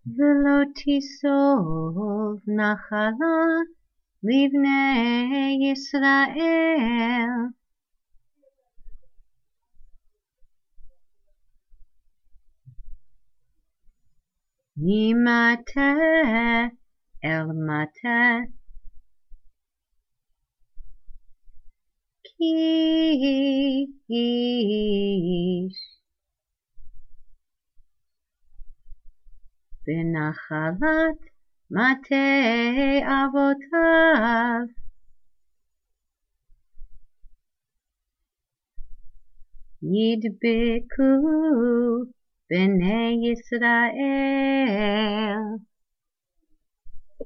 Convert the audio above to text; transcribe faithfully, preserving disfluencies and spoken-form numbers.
ולא תיסוב נחלה לבני ישראל. ממטה אל מטה קיש, בנחלת מטה אבותיו. ידבקו בני ישראל